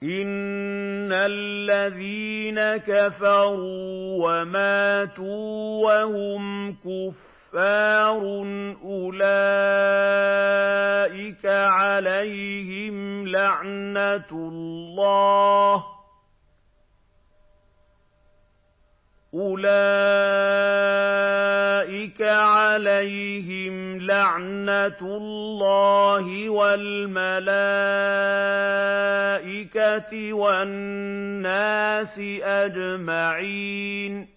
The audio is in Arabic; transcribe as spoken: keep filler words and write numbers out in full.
إِنَّ الَّذِينَ كَفَرُوا وَمَاتُوا وَهُمْ كُفَّارٌ أُولَٰئِكَ عَلَيْهِمْ لَعْنَةُ اللَّهِ أُولَٰئِكَ عَلَيْهِمْ لَعْنَةُ اللَّهِ وَالْمَلَائِكَةِ وَالنَّاسِ أَجْمَعِينَ